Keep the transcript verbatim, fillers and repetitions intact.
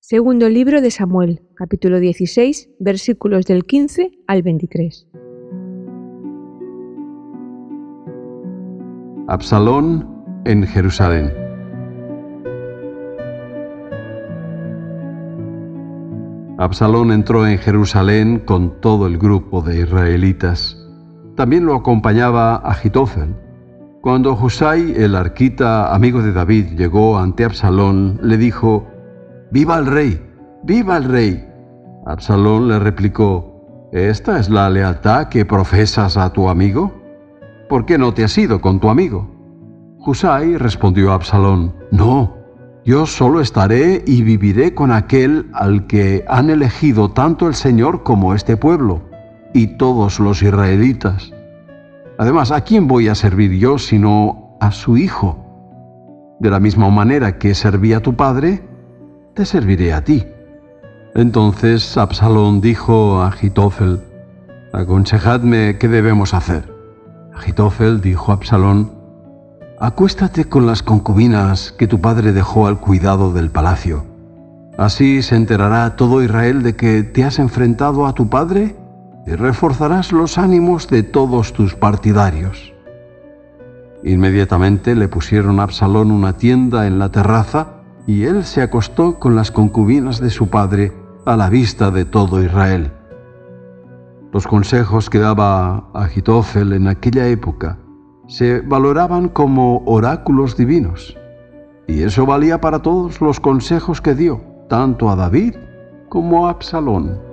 Segundo libro de Samuel, capítulo dieciséis, versículos del quince al veintitrés. Absalón en Jerusalén. Absalón entró en Jerusalén con todo el grupo de israelitas. También lo acompañaba Ahitofel. Cuando Husai, el arquita, amigo de David, llegó ante Absalón, le dijo: «¡Viva el rey! ¡Viva el rey!». Absalón le replicó: «¿Esta es la lealtad que profesas a tu amigo? ¿Por qué no te has ido con tu amigo?». Husai respondió a Absalón: «No, yo solo estaré y viviré con aquel al que han elegido tanto el Señor como este pueblo y todos los israelitas. Además, ¿a quién voy a servir yo sino a su hijo? De la misma manera que serví a tu padre, te serviré a ti». Entonces Absalón dijo a Ahitofel: «Aconsejadme qué debemos hacer». Ahitofel dijo a Absalón: «Acuéstate con las concubinas que tu padre dejó al cuidado del palacio. Así se enterará todo Israel de que te has enfrentado a tu padre y reforzarás los ánimos de todos tus partidarios». Inmediatamente le pusieron a Absalón una tienda en la terraza y él se acostó con las concubinas de su padre a la vista de todo Israel. Los consejos que daba Ahitofel en aquella época se valoraban como oráculos divinos, y eso valía para todos los consejos que dio, tanto a David como a Absalón.